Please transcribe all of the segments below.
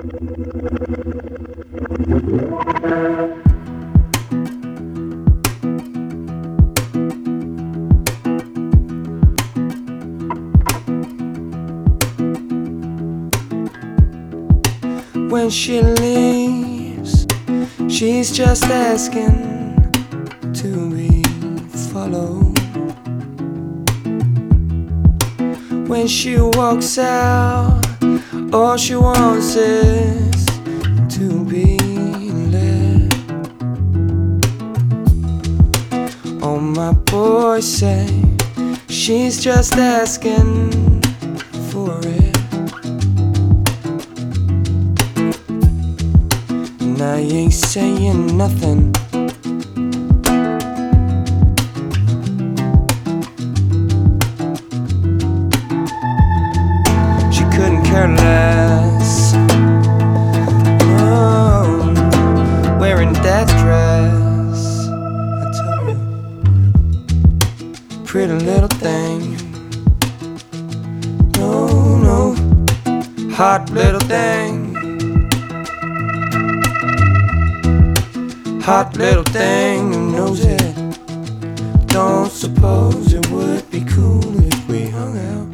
When she leaves, she's just asking to be followed. When she walks out, all she wants is to be led. All my boys say she's just asking for it. And I ain't saying nothing. She couldn't care less. Oh, wearing that dress, I tell you, pretty little thing. No, no, hot little thing. Hot little thing who knows it. Don't suppose it would be cool if we hung out.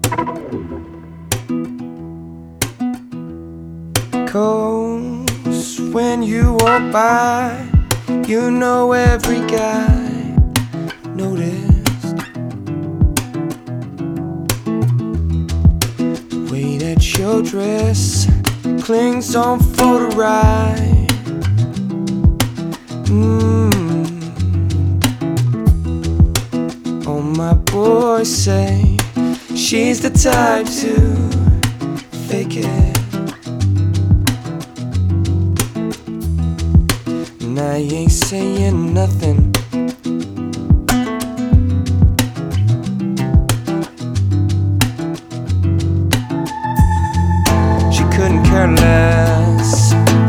'Cause when you walk by, you know every guy noticed the way that your dress clings on for the ride. All my boys say she's the type to fake it. And I ain't saying nothing. She couldn't care less.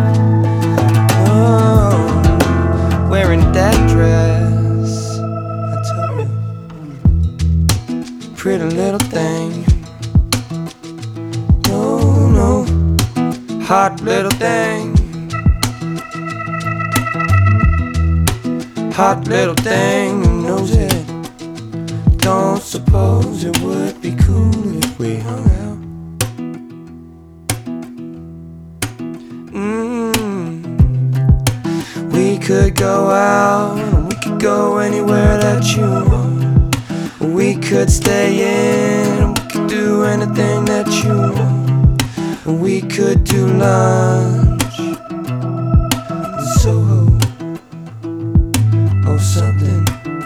Wearing that dress, I tell you, pretty little thing. No, no, hot little thing. Hot little thing who knows it. Don't suppose it would be cool if we hung out. We could go out, we could go anywhere that you want. We could stay in, we could do anything that you want. We could do lunch in Soho or something.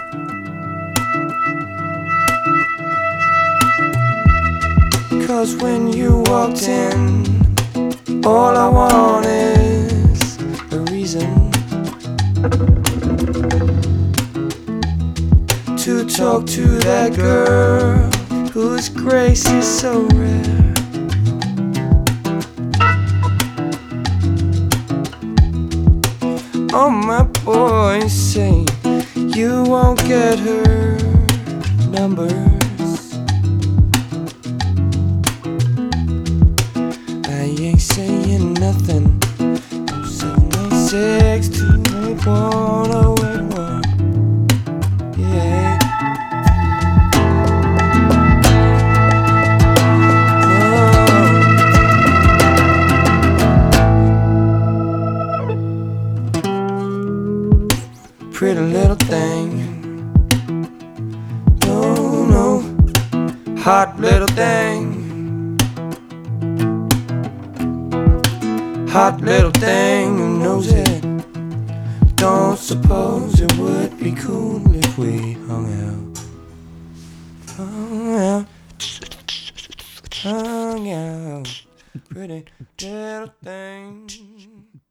'Cause when you walked in, all I want is a reason to talk to that girl whose grace is so rare. All my boys say you won't get her numbers. I ain't saying nothing. 796 281 081. Yeah. Pretty little thing. No, no, hot little thing. Hot little thing who knows it. Don't suppose it would be cool if we hung out. Hung out. Hung out. Pretty little thing.